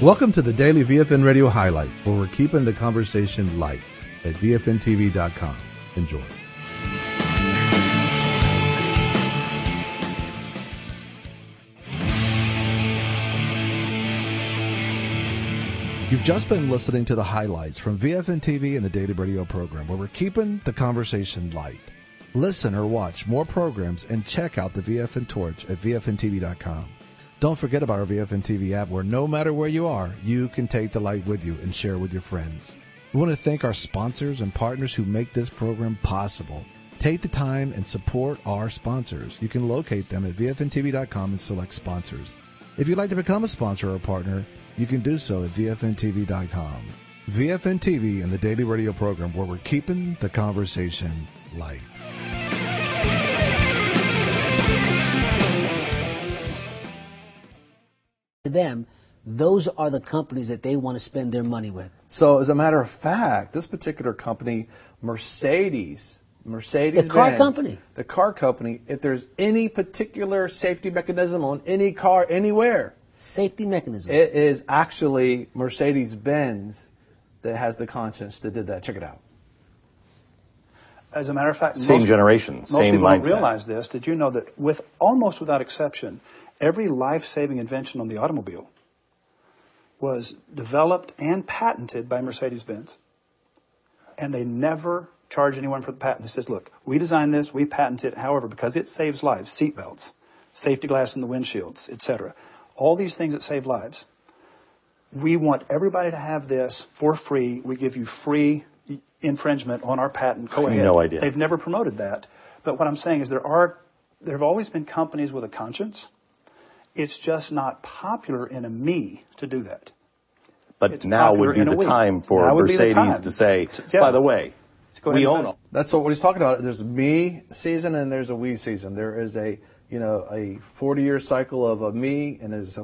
Welcome to the Daily VFN Radio Highlights, where we're keeping the conversation light at VFNTV.com. Enjoy. You've just been listening to the highlights from VFN TV and the Daily Radio program, where we're keeping the conversation light. Listen or watch more programs and check out the VFN Torch at VFNTV.com. Don't forget about our VFN TV app, where no matter where you are, you can take the light with you and share with your friends. We want to thank our sponsors and partners who make this program possible. Take the time and support our sponsors. You can locate them at VFNTV.com and select sponsors. If you'd like to become a sponsor or a partner, you can do so at VFNTV.com. VFN TV and the Daily Radio program, where we're keeping the conversation light. To them, those are the companies that they want to spend their money with. So, as a matter of fact, this particular company, Mercedes, the car company, if there's any particular safety mechanism on any car anywhere, safety mechanism, it is actually Mercedes-Benz that has the conscience that did that. Check it out. As a matter of fact, same generation, most same people mindset. Don't realize this. Did you know that almost without exception, every life-saving invention on the automobile was developed and patented by Mercedes-Benz, and they never charge anyone for the patent. They says, look, we designed this, we patent it, however, because it saves lives, seat belts, safety glass in the windshields, etc. All these things that save lives. We want everybody to have this for free. We give you free infringement on our patent. Go ahead. No idea. They've never promoted that. But what I'm saying is there have always been companies with a conscience. It's just not popular in a me to do that. But it's now would be the time for Mercedes to say, by the way, we own them. That's what he's talking about. There's a me season and there's a we season. There is a 40-year cycle of a me, and there's a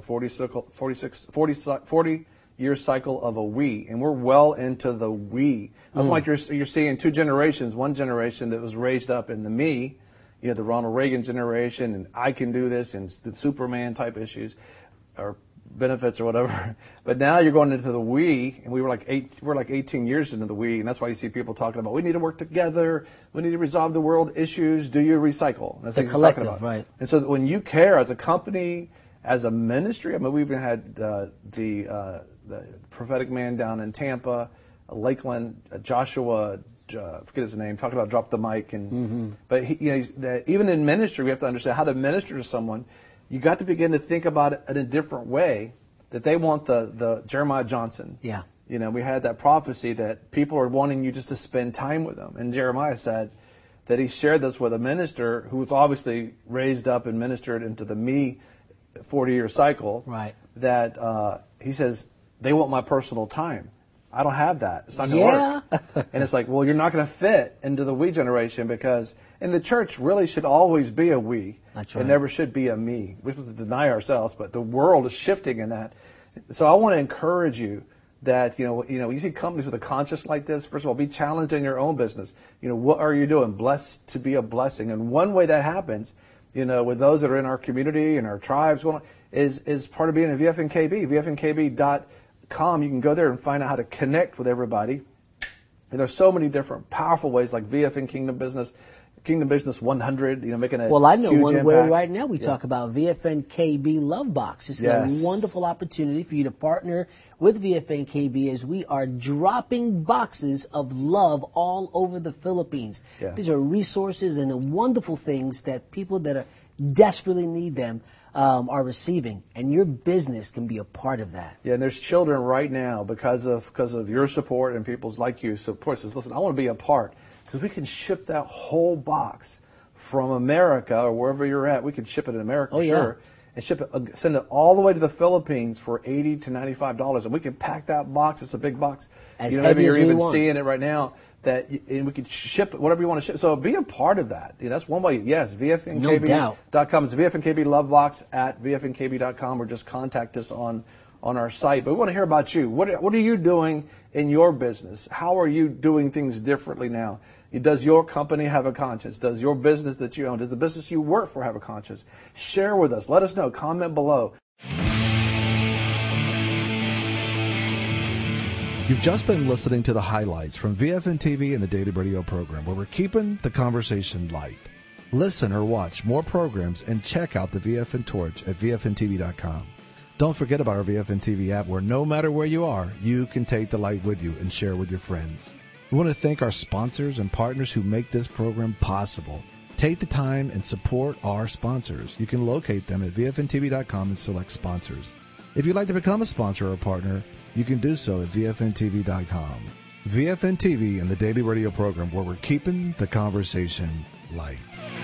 40-year cycle of a we, and we're well into the we. That's why you're seeing two generations. One generation that was raised up in the me, the Ronald Reagan generation, and I can do this, and the Superman type issues, or benefits or whatever. But now you're going into the we, and we're like 18 years into the we, and that's why you see people talking about we need to work together, we need to resolve the world issues. Do you recycle? That's the what collective, he's talking about. right? And so when you care as a company, as a ministry, I mean, we even had the prophetic man down in Tampa, Lakeland, Joshua. Forget his name. Talking about drop the mic, and but even in ministry, we have to understand how to minister to someone. You got to begin to think about it in a different way. That they want the Jeremiah Johnson. Yeah. We had that prophecy that people are wanting you just to spend time with them. And Jeremiah said that he shared this with a minister who was obviously raised up and ministered into the me 40-year cycle. Right. That he says they want my personal time. I don't have that. It's not going to work. And it's like, well, you're not going to fit into the we generation, because in the church really should always be a we. That's right. It never should be a me. We're supposed to deny ourselves, but the world is shifting in that. So I want to encourage you that, you see companies with a conscience like this, first of all, be challenged in your own business. What are you doing? Blessed to be a blessing. And one way that happens, with those that are in our community and our tribes, is part of being a VFNKB, VFNKB.com. You can go there and find out how to connect with everybody. And there's so many different powerful ways, like VFN Kingdom Business 100, making a Well, I know huge one impact. way right now we talk about VFN KB Love Box. It's a wonderful opportunity for you to partner with VFN KB as we are dropping boxes of love all over the Philippines. Yeah. These are resources and wonderful things that people that desperately need them are receiving, and your business can be a part of that. Yeah, and there's children right now because of your support and people's like you support says, listen, I want to be a part, because we can ship that whole box from America or wherever you're at. We can ship it in America, sure, and send it all the way to the Philippines for $80 to $95, and we can pack that box. It's a big box. As heavy as we You're even want. seeing it right now. And we could ship whatever you want to ship. So be a part of that. That's one way. Yes, VFNKB.com. It's VFNKB Love Box at VFNKB.com, or just contact us on our site. But we want to hear about you. What are you doing in your business? How are you doing things differently now? Does your company have a conscience? Does your business that you own, does the business you work for have a conscience? Share with us. Let us know. Comment below. You've just been listening to the highlights from VFN TV and the Daily Radio program, where we're keeping the conversation light. Listen or watch more programs and check out the VFN Torch at VFNTV.com. Don't forget about our VFN TV app, where no matter where you are, you can take the light with you and share with your friends. We want to thank our sponsors and partners who make this program possible. Take the time and support our sponsors. You can locate them at VFNTV.com and select sponsors. If you'd like to become a sponsor or partner, you can do so at VFNTV.com. VFN TV and the Daily Radio program, where we're keeping the conversation light.